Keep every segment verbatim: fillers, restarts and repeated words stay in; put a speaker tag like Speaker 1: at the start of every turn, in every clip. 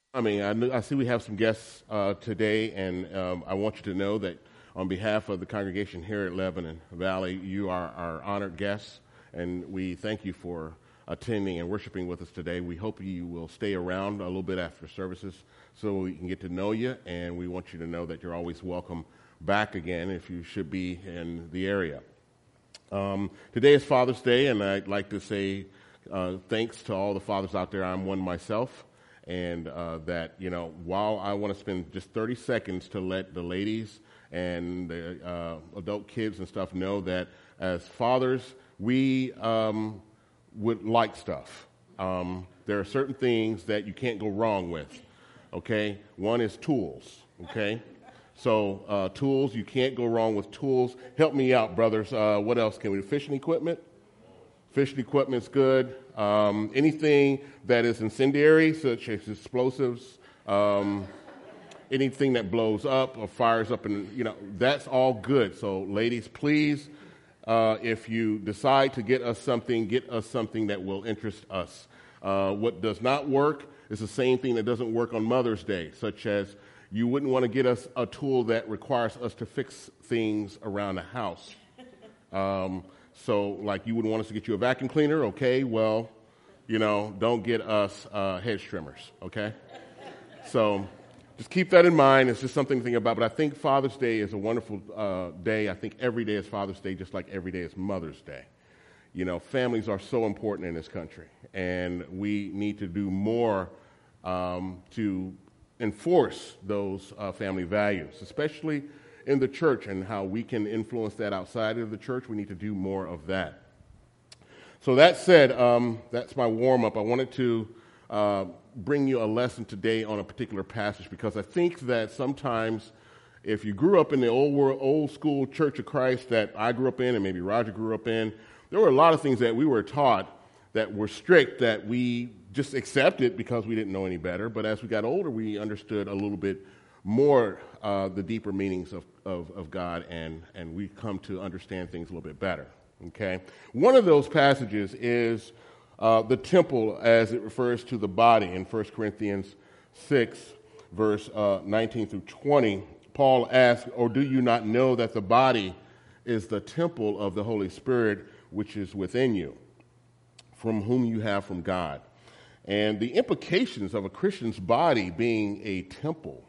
Speaker 1: I mean, I, kn- I see we have some guests uh, today, and um, I want you to know that on behalf of the congregation here at Lebanon Valley, you are our honored guests, and we thank you for attending and worshiping with us today. We hope you will stay around a little bit after services so we can get to know you, and we want you to know that you're always welcome back again if you should be in the area. Um, today is Father's Day, and I'd like to say uh, thanks to all the fathers out there. I'm one myself. And uh, that, you know, while I want to spend just thirty seconds to let the ladies and the uh, adult kids and stuff know that as fathers, we um, would like stuff. Um, there are certain things that you can't go wrong with, okay? One is tools, okay? So uh, tools, you can't go wrong with tools. Help me out, brothers. Uh, what else can we do? Fishing equipment? Fishing equipment's good. Um, anything that is incendiary, such as explosives, um, anything that blows up or fires up, and you know, that's all good. So, ladies, please, uh, if you decide to get us something, get us something that will interest us. Uh, what does not work is the same thing that doesn't work on Mother's Day, such as you wouldn't want to get us a tool that requires us to fix things around the house. Um, So, like, you wouldn't want us to get you a vacuum cleaner, okay? Well, you know, don't get us uh, hedge trimmers, okay? So, just keep that in mind. It's just something to think about. But I think Father's Day is a wonderful uh, day. I think every day is Father's Day, just like every day is Mother's Day. You know, families are so important in this country, and we need to do more um, to enforce those uh, family values, especially in the church, and how we can influence that outside of the church. We need to do more of that. So that said, um, that's my warm-up. I wanted to uh, bring you a lesson today on a particular passage, because I think that sometimes if you grew up in the old world, old school Church of Christ that I grew up in, and maybe Roger grew up in, there were a lot of things that we were taught that were strict that we just accepted because we didn't know any better. But as we got older, we understood a little bit more uh, the deeper meanings of, of, of God, and, and we come to understand things a little bit better, okay? One of those passages is uh, the temple as it refers to the body in First Corinthians six, verse uh, nineteen through twenty. Paul asks, or do you not know that the body is the temple of the Holy Spirit which is within you, from whom you have from God? And the implications of a Christian's body being a temple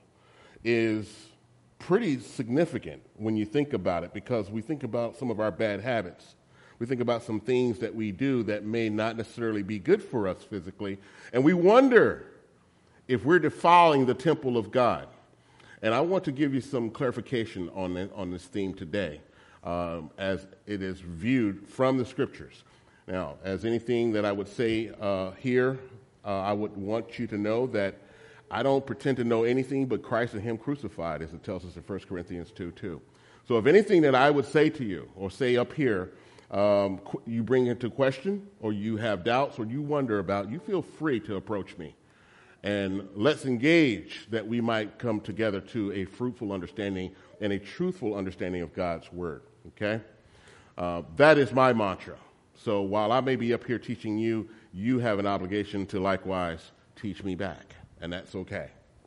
Speaker 1: is pretty significant when you think about it, because we think about some of our bad habits. We think about some things that we do that may not necessarily be good for us physically, and we wonder if we're defiling the temple of God. And I want to give you some clarification on, the, on this theme today um, as it is viewed from the Scriptures. Now, as anything that I would say uh, here, uh, I would want you to know that I don't pretend to know anything but Christ and Him crucified, as it tells us in First Corinthians two two. So if anything that I would say to you or say up here, um, qu- you bring into question, or you have doubts, or you wonder about, you feel free to approach me. And let's engage that we might come together to a fruitful understanding and a truthful understanding of God's Word, okay? Uh, that is my mantra. So while I may be up here teaching you, you have an obligation to likewise teach me back. And that's okay.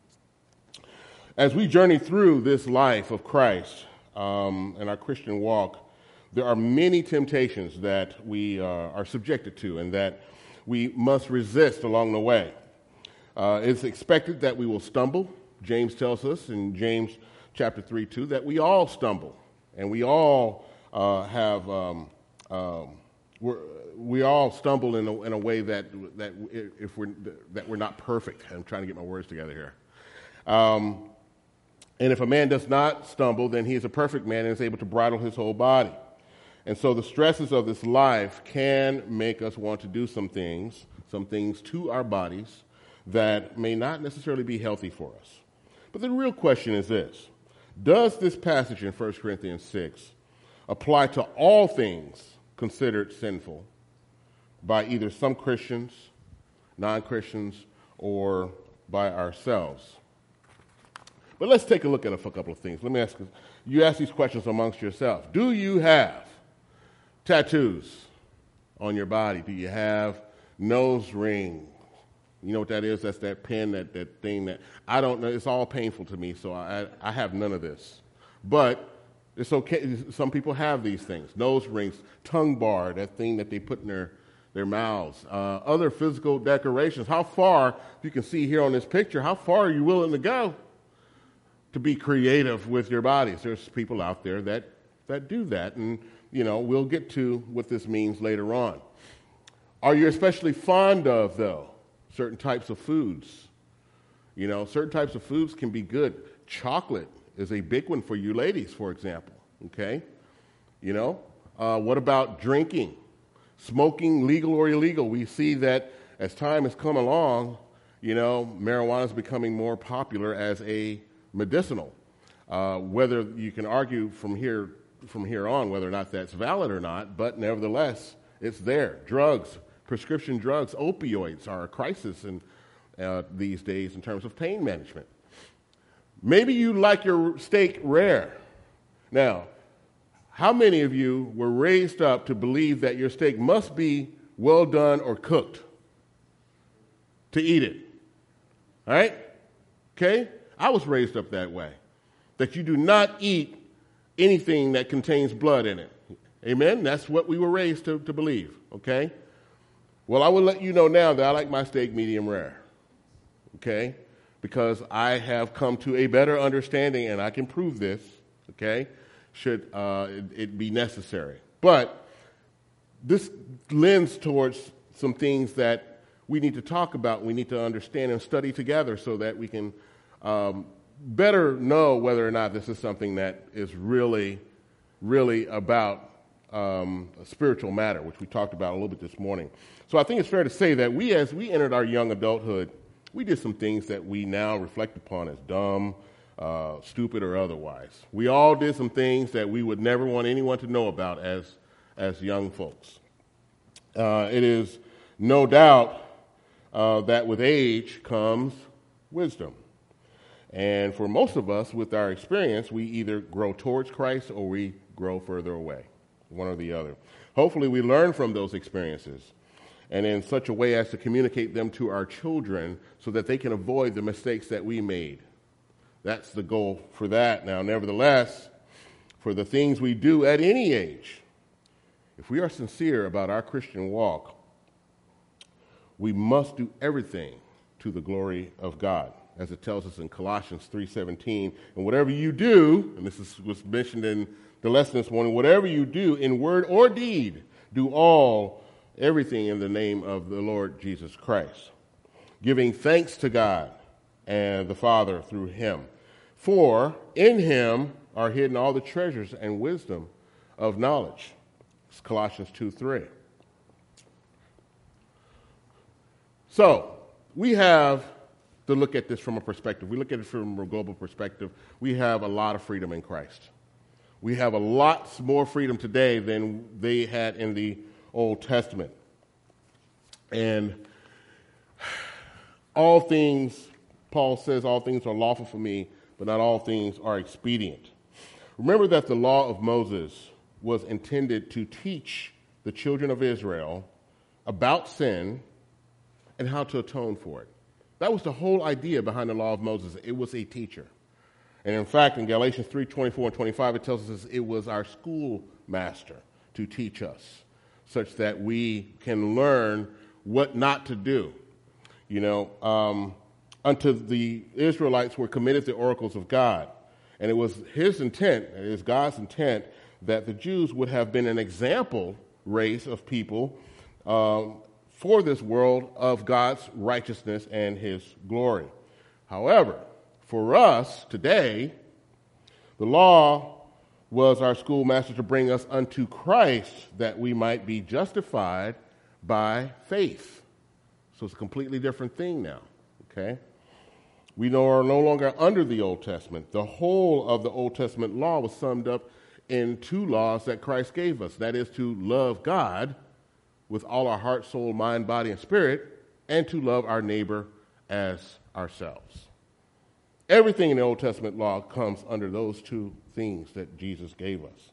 Speaker 1: As we journey through this life of Christ um, and our Christian walk, there are many temptations that we uh, are subjected to and that we must resist along the way. Uh, it's expected that we will stumble. James tells us in James chapter three two that we all stumble, and we all uh, have um, um, we're, we all stumble in a, in a way that that if we're that we're not perfect. I'm trying to get my words together here. Um, and if a man does not stumble, then he is a perfect man and is able to bridle his whole body. And so the stresses of this life can make us want to do some things, some things to our bodies that may not necessarily be healthy for us. But the real question is this: does this passage in First Corinthians six apply to all things considered sinful by either some Christians, non-Christians, or by ourselves? But let's take a look at a couple of things. Let me ask you, you ask these questions amongst yourself. Do you have tattoos on your body? Do you have nose rings, You know what that is? That's that pen, that, that thing that, I don't know, it's all painful to me, so I, I have none of this. But it's okay, some people have these things. Nose rings, tongue bar, that thing that they put in their, their mouths. Uh, other physical decorations. How far, you can see here on this picture, how far are you willing to go to be creative with your bodies? There's people out there that, that do that, and, you know, we'll get to what this means later on. Are you especially fond of, though, certain types of foods? You know, certain types of foods can be good. Chocolate is a big one for you ladies, for example, okay? You know, uh, what about drinking? Smoking, legal or illegal? We see that as time has come along, you know, marijuana is becoming more popular as a medicinal. Uh, whether you can argue from here, from here on whether or not that's valid or not, but nevertheless, it's there. Drugs. Prescription drugs, opioids are a crisis in, uh, these days in terms of pain management. Maybe you like your steak rare. Now, how many of you were raised up to believe that your steak must be well done or cooked to eat it? All right? Okay? I was raised up that way, that you do not eat anything that contains blood in it. Amen? That's what we were raised to, to believe, okay? Well, I will let you know now that I like my steak medium rare, okay? Because I have come to a better understanding, and I can prove this, okay, should uh, it, it be necessary. But this lends towards some things that we need to talk about, we need to understand and study together so that we can um, better know whether or not this is something that is really, really about um, a spiritual matter, which we talked about a little bit this morning. So I think it's fair to say that we, as we entered our young adulthood, we did some things that we now reflect upon as dumb, uh, stupid, or otherwise. We all did some things that we would never want anyone to know about as, as young folks. Uh, it is no doubt uh, that with age comes wisdom. And for most of us, with our experience, we either grow towards Christ or we grow further away, one or the other. Hopefully we learn from those experiences, and in such a way as to communicate them to our children so that they can avoid the mistakes that we made. That's the goal for that. Now, nevertheless, for the things we do at any age, if we are sincere about our Christian walk, we must do everything to the glory of God, as it tells us in Colossians three seventeen. And whatever you do, and this is, was mentioned in the lesson this morning, whatever you do in word or deed, do all everything in the name of the Lord Jesus Christ, giving thanks to God and the Father through him. For in him are hidden all the treasures and wisdom of knowledge. It's Colossians two three. So we have to look at this from a perspective. We look at it from a global perspective. We have a lot of freedom in Christ. We have a lot more freedom today than they had in the Old Testament. And all things, Paul says, all things are lawful for me, but not all things are expedient. Remember that the law of Moses was intended to teach the children of Israel about sin and how to atone for it. That was the whole idea behind the law of Moses. It was a teacher. And in fact, in Galatians three twenty-four and twenty-five, it tells us it was our schoolmaster to teach us, such that we can learn what not to do. You know, um, unto the Israelites were committed the oracles of God. And it was his intent, it is God's intent, that the Jews would have been an example race of people um, for this world of God's righteousness and his glory. However, for us today, the law was our schoolmaster to bring us unto Christ that we might be justified by faith. So it's a completely different thing now, okay? We are no longer under the Old Testament. The whole of the Old Testament law was summed up in two laws that Christ gave us. That is to love God with all our heart, soul, mind, body, and spirit, and to love our neighbor as ourselves. Everything in the Old Testament law comes under those two things that Jesus gave us.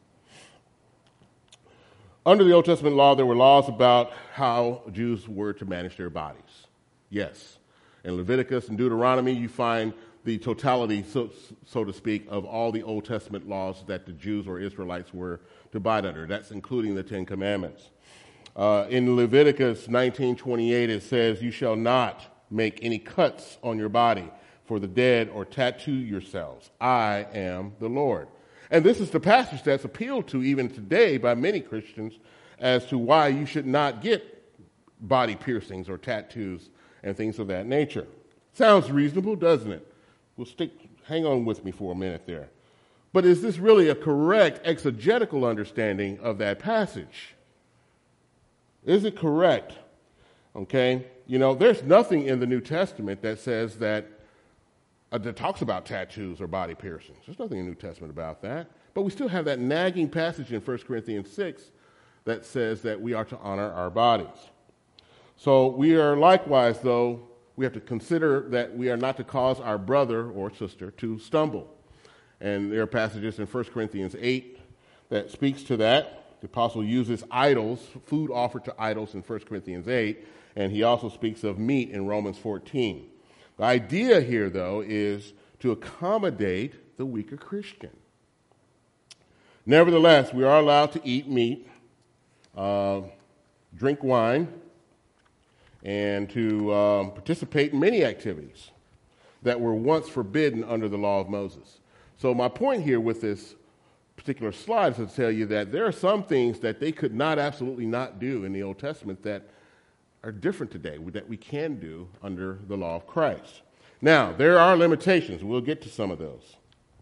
Speaker 1: Under the Old Testament law, there were laws about how Jews were to manage their bodies. Yes, In Leviticus and Deuteronomy, you find the totality, so, so to speak, of all the Old Testament laws that the Jews or Israelites were to abide under. That's including the Ten Commandments. Uh, in Leviticus nineteen twenty-eight, it says, "You shall not make any cuts on your body for the dead or tattoo yourselves. I am the Lord." And this is the passage that's appealed to even today by many Christians as to why you should not get body piercings or tattoos and things of that nature. Sounds reasonable, doesn't it? We'll stick, hang on with me for a minute there. But is this really a correct exegetical understanding of that passage? Is it correct? Okay, you know, there's nothing in the New Testament that says that, uh, that talks about tattoos or body piercings. There's nothing in the New Testament about that. But we still have that nagging passage in First Corinthians six that says that we are to honor our bodies. So we are likewise, though, we have to consider that we are not to cause our brother or sister to stumble. And there are passages in First Corinthians eight that speaks to that. The apostle uses idols, food offered to idols in First Corinthians eight, and he also speaks of meat in Romans fourteen. The idea here, though, is to accommodate the weaker Christian. Nevertheless, we are allowed to eat meat, uh, drink wine, and to um, participate in many activities that were once forbidden under the law of Moses. So my point here with this particular slide is to tell you that there are some things that they could not absolutely not do in the Old Testament that are different today, that we can do under the law of Christ. Now, there are limitations. We'll get to some of those.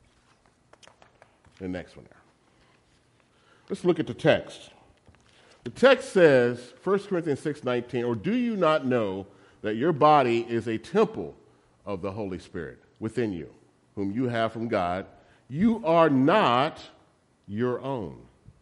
Speaker 1: The next one there. Let's look at the text. The text says, First Corinthians six nineteen, "Or do you not know that your body is a temple of the Holy Spirit within you, whom you have from God? You are not your own."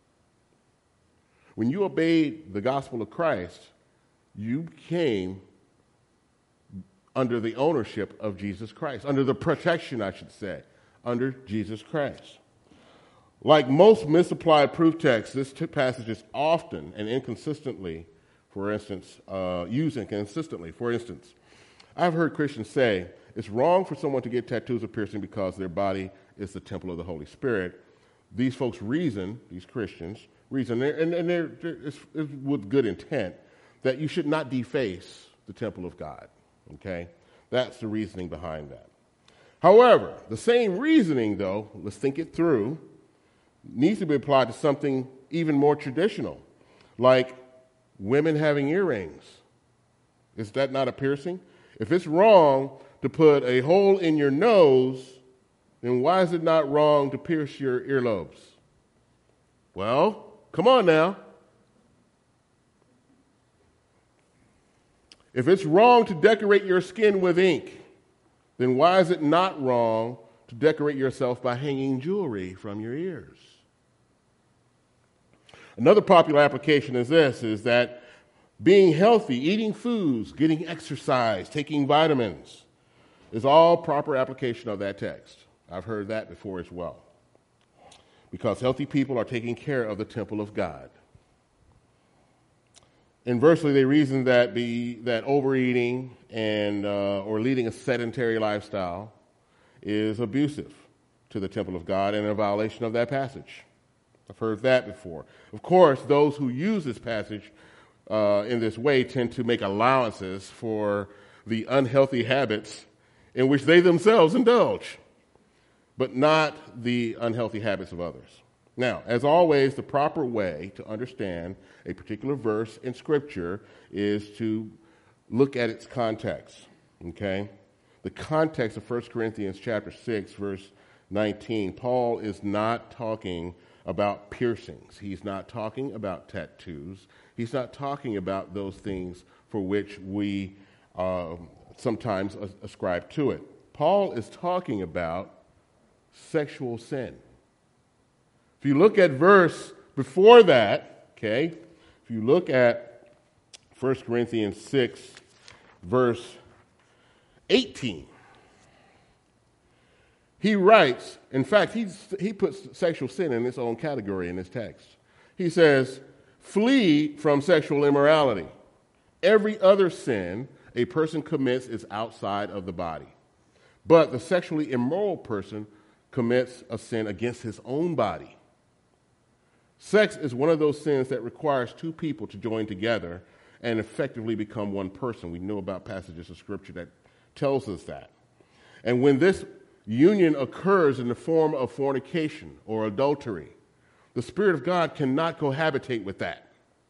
Speaker 1: When you obeyed the gospel of Christ, you came under the ownership of Jesus Christ, under the protection, I should say, under Jesus Christ. Like most misapplied proof texts, this passage is often and inconsistently, for instance, uh, used inconsistently. For instance, I've heard Christians say it's wrong for someone to get tattoos or piercing because their body is the temple of the Holy Spirit. These folks reason, these Christians, reason, and, and they're, they're it's, it's with good intent, that you should not deface the temple of God, okay? That's the reasoning behind that. However, the same reasoning, though, let's think it through, needs to be applied to something even more traditional, like women having earrings. Is that not a piercing? If it's wrong to put a hole in your nose, then why is it not wrong to pierce your earlobes? Well, come on now. If it's wrong to decorate your skin with ink, then why is it not wrong to decorate yourself by hanging jewelry from your ears? Another popular application is this, is that being healthy, eating foods, getting exercise, taking vitamins is all proper application of that text. I've heard that before as well. Because healthy people are taking care of the temple of God. Inversely, they reason that be that overeating and uh, or leading a sedentary lifestyle is abusive to the temple of God and a violation of that passage. I've heard that before. Of course, those who use this passage uh, in this way tend to make allowances for the unhealthy habits in which they themselves indulge, but not the unhealthy habits of others. Now, as always, the proper way to understand a particular verse in Scripture is to look at its context, okay? The context of First Corinthians chapter six, verse nineteen, Paul is not talking about piercings. He's not talking about tattoos. He's not talking about those things for which we uh, sometimes ascribe to it. Paul is talking about sexual sin. If you look at verse before that, okay, if you look at First Corinthians six, verse eighteen, he writes, in fact, he's, he puts sexual sin in its own category in this text. He says, "Flee from sexual immorality. Every other sin a person commits is outside of the body. But the sexually immoral person commits a sin against his own body. Sex is one of those sins that requires two people to join together and effectively become one person. We know about passages of Scripture that tells us that. And when this union occurs in the form of fornication or adultery, the Spirit of God cannot cohabitate with that.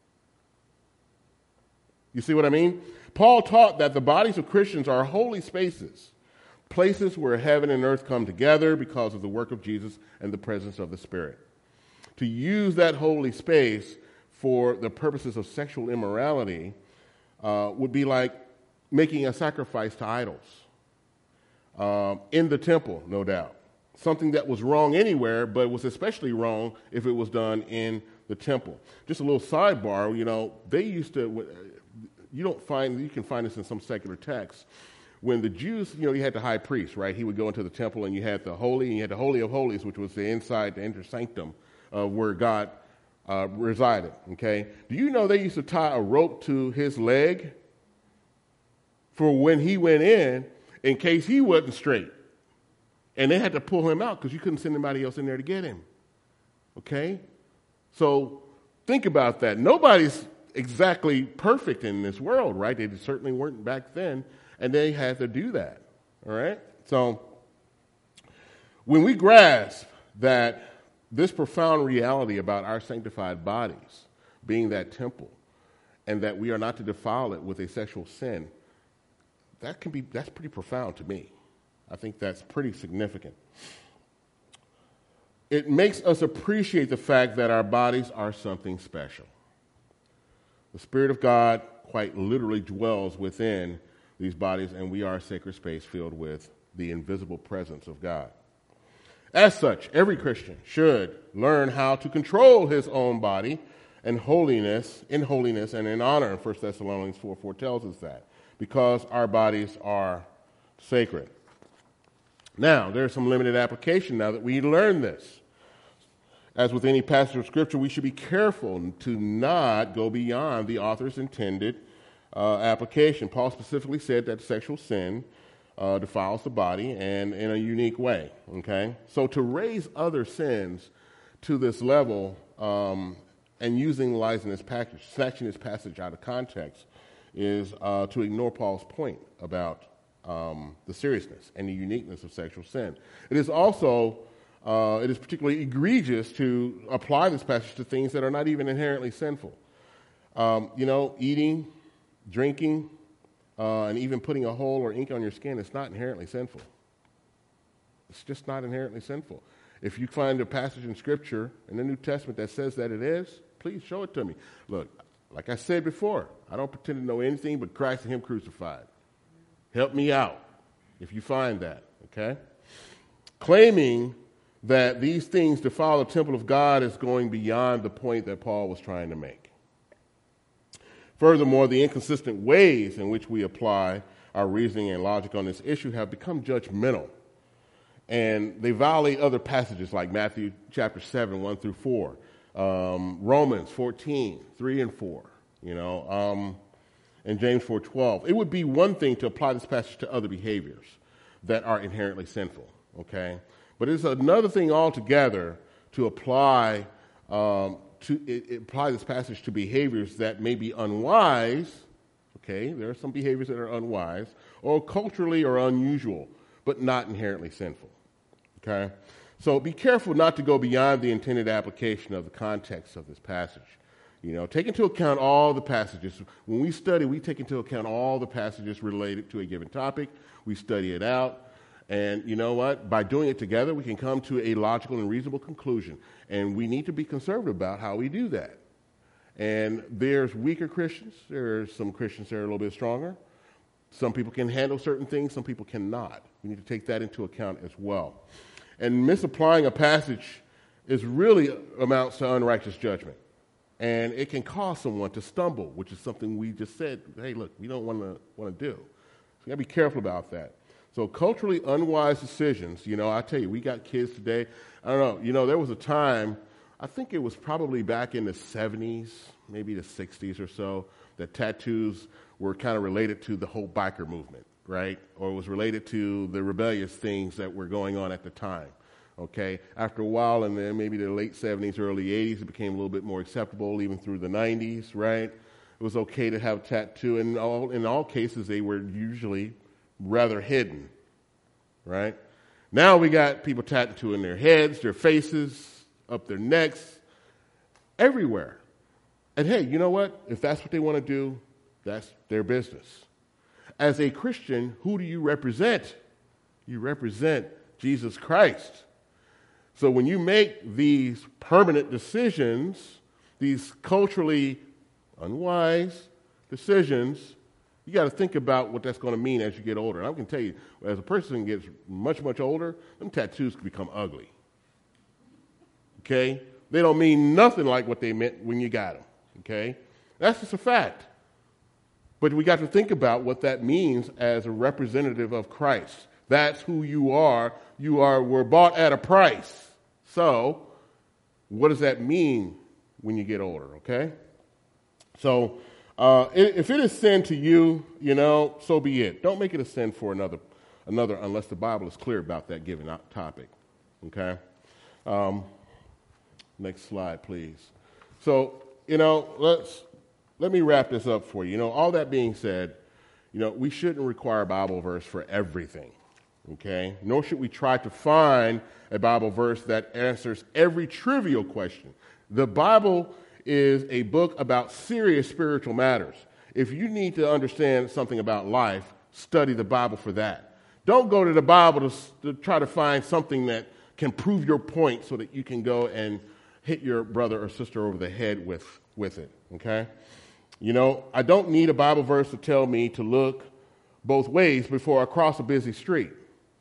Speaker 1: You see what I mean? Paul taught that the bodies of Christians are holy spaces, places where heaven and earth come together because of the work of Jesus and the presence of the Spirit. To use that holy space for the purposes of sexual immorality uh, would be like making a sacrifice to idols um, in the temple, no doubt. Something that was wrong anywhere, but was especially wrong if it was done in the temple. Just a little sidebar, you know, they used to, you don't find, you can find this in some secular texts. When the Jews, you know, you had the high priest, right? He would go into the temple and you had the holy, and you had the Holy of Holies, which was the inside, the inner sanctum uh, where God uh, resided, okay? Do you know they used to tie a rope to his leg for when he went in, in case he wasn't straight? And they had to pull him out because you couldn't send anybody else in there to get him, okay? So think about that. Nobody's exactly perfect in this world, right? They certainly weren't back then, and they had to do that, all right? So when we grasp that this profound reality about our sanctified bodies being that temple and that we are not to defile it with a sexual sin, that can be, that's pretty profound to me. I think that's pretty significant. It makes us appreciate the fact that our bodies are something special. The Spirit of God quite literally dwells within these bodies, and we are a sacred space filled with the invisible presence of God. As such, every Christian should learn how to control his own body and holiness, in holiness and in honor. And First Thessalonians four four tells us that, because our bodies are sacred. Now, there's some limited application now that we learn this. As with any passage of Scripture, we should be careful to not go beyond the author's intended uh, application. Paul specifically said that sexual sin uh, defiles the body and in a unique way, okay? So to raise other sins to this level um, and using lies in this passage, snatching this passage out of context, is uh, to ignore Paul's point about um, the seriousness and the uniqueness of sexual sin. It is also Uh, it is particularly egregious to apply this passage to things that are not even inherently sinful. Um, you know, eating, drinking, uh, and even putting a hole or ink on your skin is not inherently sinful. It's just not inherently sinful. If you find a passage in Scripture in the New Testament that says that it is, please show it to me. Look, like I said before, I don't pretend to know anything but Christ and Him crucified. Help me out if you find that, okay? Claiming that these things defile the temple of God is going beyond the point that Paul was trying to make. Furthermore, the inconsistent ways in which we apply our reasoning and logic on this issue have become judgmental, and they violate other passages like Matthew chapter seven, one through four, um, Romans fourteen, three and four, you know, um, and James four twelve. It would be one thing to apply this passage to other behaviors that are inherently sinful, okay? But it's another thing altogether to apply um, to it, it apply this passage to behaviors that may be unwise. Okay, there are some behaviors that are unwise or culturally or unusual, but not inherently sinful. Okay, so be careful not to go beyond the intended application of the context of this passage. You know, take into account all the passages. When we study, we take into account all the passages related to a given topic. We study it out. And you know what? By doing it together, we can come to a logical and reasonable conclusion. And we need to be conservative about how we do that. And there's weaker Christians. There's some Christians that are a little bit stronger. Some people can handle certain things. Some people cannot. We need to take that into account as well. And misapplying a passage is really amounts to unrighteous judgment. And it can cause someone to stumble, which is something we just said, hey, look, we don't want to want to do. So you got to be careful about that. So culturally unwise decisions, you know, I tell you, we got kids today. I don't know, you know, there was a time, I think it was probably back in the seventies, maybe the sixties or so, that tattoos were kind of related to the whole biker movement, right? Or it was related to the rebellious things that were going on at the time, okay? After a while, and then maybe the late seventies, early eighties, it became a little bit more acceptable, even through the nineties, right? It was okay to have a tattoo. In all, in all cases, they were usually rather hidden, right? Now we got people tattooing their heads, their faces, up their necks, everywhere. And hey, you know what? If that's what they want to do, that's their business. As a Christian, who do you represent? You represent Jesus Christ. So when you make these permanent decisions, these culturally unwise decisions, you got to think about what that's going to mean as you get older. And I can tell you, as a person gets much, much older, them tattoos can become ugly. Okay? They don't mean nothing like what they meant when you got them. Okay? That's just a fact. But we got to think about what that means as a representative of Christ. That's who you are. You are, were bought at a price. So, what does that mean when you get older, okay? So, uh, if it is sin to you, you know, so be it. Don't make it a sin for another, another unless the Bible is clear about that given topic, okay? Um, next slide, please. So, you know, let's let me wrap this up for you. You know, all that being said, you know, we shouldn't require a Bible verse for everything, okay? Nor should we try to find a Bible verse that answers every trivial question. The Bible is a book about serious spiritual matters. If you need to understand something about life, study the Bible for that. Don't go to the Bible to, to try to find something that can prove your point so that you can go and hit your brother or sister over the head with, with it, okay? You know, I don't need a Bible verse to tell me to look both ways before I cross a busy street.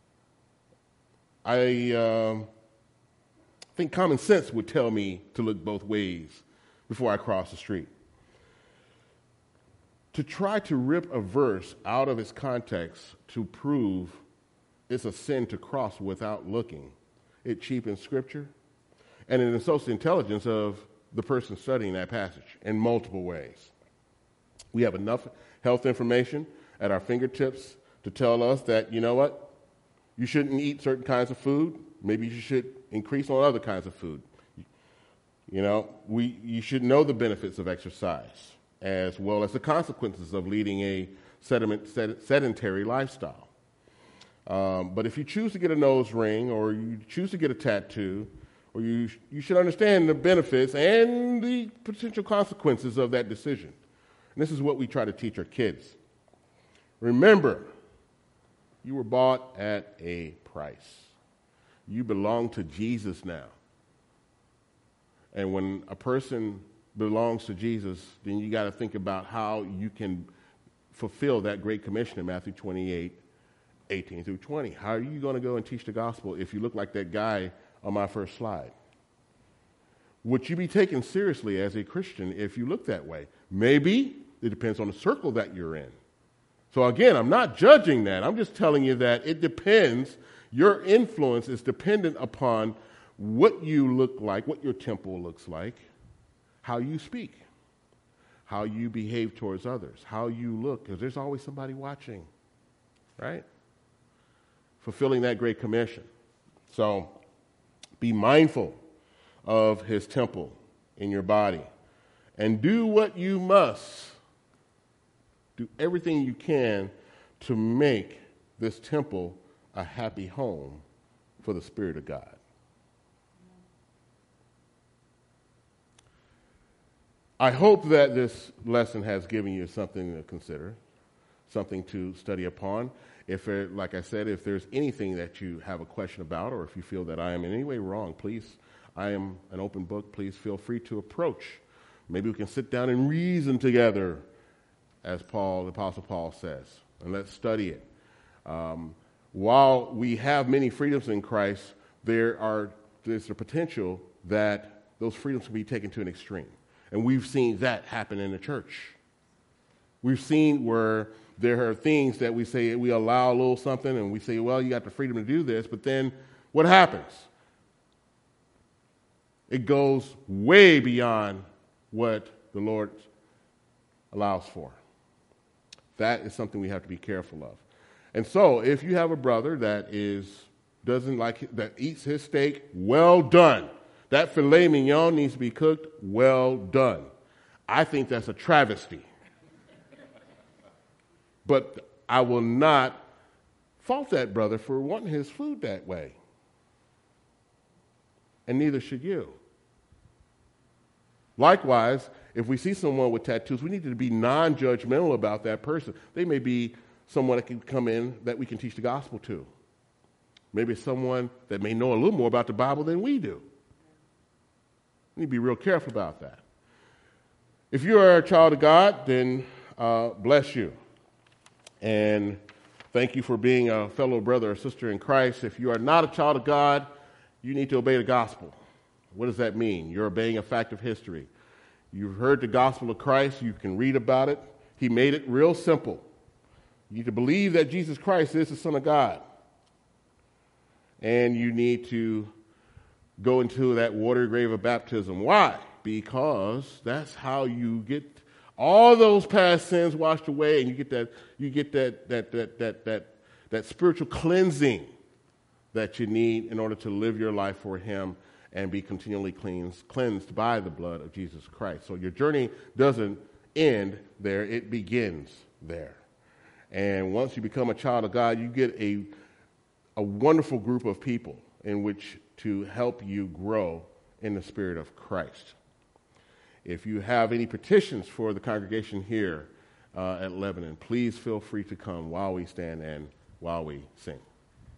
Speaker 1: I um, think common sense would tell me to look both ways before I cross the street. To try to rip a verse out of its context to prove it's a sin to cross without looking, it cheapens Scripture, and it insults the intelligence of the person studying that passage in multiple ways. We have enough health information at our fingertips to tell us that, you know what, you shouldn't eat certain kinds of food. Maybe you should increase on other kinds of food. You know, we you should know the benefits of exercise as well as the consequences of leading a sediment, sed, sedentary lifestyle. Um, but if you choose to get a nose ring or you choose to get a tattoo, or you you should understand the benefits and the potential consequences of that decision. And this is what we try to teach our kids. Remember, you were bought at a price. You belong to Jesus now. And when a person belongs to Jesus, then you got to think about how you can fulfill that great commission in Matthew twenty-eight, eighteen through twenty. How are you going to go and teach the gospel if you look like that guy on my first slide? Would you be taken seriously as a Christian if you look that way? Maybe. It depends on the circle that you're in. So again, I'm not judging that. I'm just telling you that it depends. Your influence is dependent upon what you look like, what your temple looks like, how you speak, how you behave towards others, how you look, because there's always somebody watching, right? Fulfilling that great commission. So be mindful of his temple in your body and do what you must. Do everything you can to make this temple a happy home for the Spirit of God. I hope that this lesson has given you something to consider, something to study upon. If, it, like I said, if there's anything that you have a question about, or if you feel that I am in any way wrong, please, I am an open book. Please feel free to approach. Maybe we can sit down and reason together, as Paul, the Apostle Paul says, and let's study it. Um, while we have many freedoms in Christ, there are there's a potential that those freedoms can be taken to an extreme. And we've seen that happen in the church. We've seen where there are things that we say we allow a little something and we say, well, you got the freedom to do this, but then what happens? It goes way beyond what the Lord allows for. That is something we have to be careful of. And so, if you have a brother that is doesn't like that eats his steak, well done. That filet mignon needs to be cooked, well done. I think that's a travesty. But I will not fault that brother for wanting his food that way. And neither should you. Likewise, if we see someone with tattoos, we need to be non-judgmental about that person. They may be someone that can come in that we can teach the gospel to. Maybe someone that may know a little more about the Bible than we do. We need to be real careful about that. If you are a child of God, then uh, bless you. And thank you for being a fellow brother or sister in Christ. If you are not a child of God, you need to obey the gospel. What does that mean? You're obeying a fact of history. You've heard the gospel of Christ. You can read about it. He made it real simple. You need to believe that Jesus Christ is the Son of God. And you need to go into that water grave of baptism. Why? Because that's how you get all those past sins washed away, and you get that you get that that that that that that spiritual cleansing that you need in order to live your life for Him and be continually cleansed, cleansed by the blood of Jesus Christ. So your journey doesn't end there, it begins there. And once you become a child of God, you get a a wonderful group of people in which to help you grow in the Spirit of Christ. If you have any petitions for the congregation here uh, at Lebanon, please feel free to come while we stand and while we sing.